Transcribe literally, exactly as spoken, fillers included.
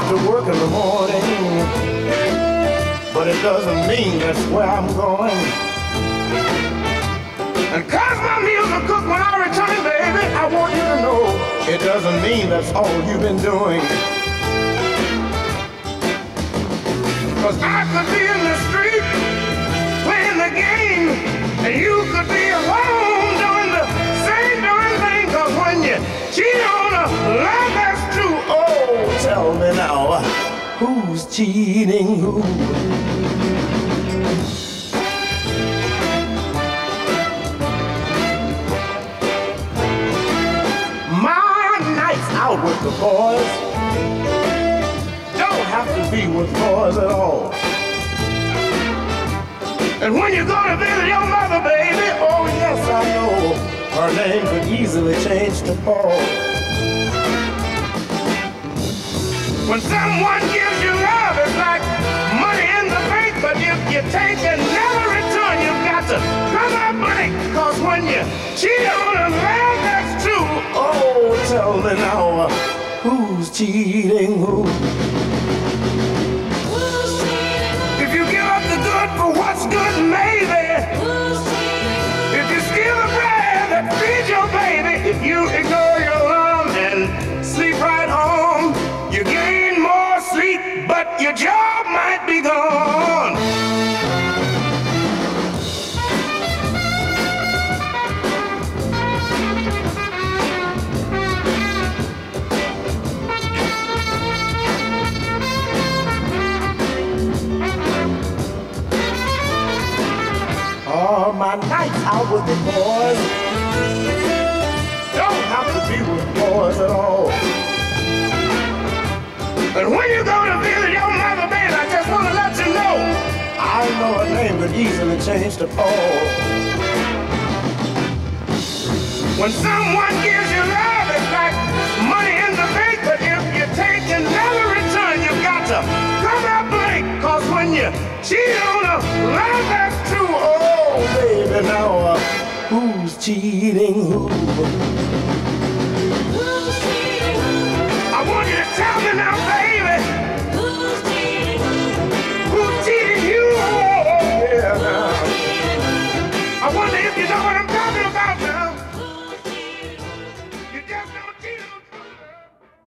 to work in the morning, but it doesn't mean that's where I'm going. And cause my meals are cooked when I return, baby, I want you to know it doesn't mean that's all you've been doing. Cause I could be in the street playing the game, and you could be alone doing the same darn thing. Cause when you cheat on a love that's true, oh, tell me now, who's cheating who? My nights out with the boys don't have to be with boys at all. And when you go to visit your mother, baby, oh yes, I know her name could easily change to Paul. When someone gives you love, it's like money in the bank, but if you take and never return, you've got to come up blank. Cause when you cheat on a man that's true, oh, tell me now, who's cheating who? If you give up the good for what's good, maybe. If you steal the bread that feeds your baby, if you ignore your alarm and sleep right home, you gain more sleep, but your job might be gone. All my nights out with the boys don't have to be with boys at all. And when you go to visit your mother, baby, I just want to let you know, I know her name could easily change to Paul. When someone gives you love, it's like money in the bank, but if you take and never return, you've got to come out blank. Cause when you cheat on a love that's true, oh baby, now uh, who's cheating who? Who's cheating who? I want you to tell me now, baby.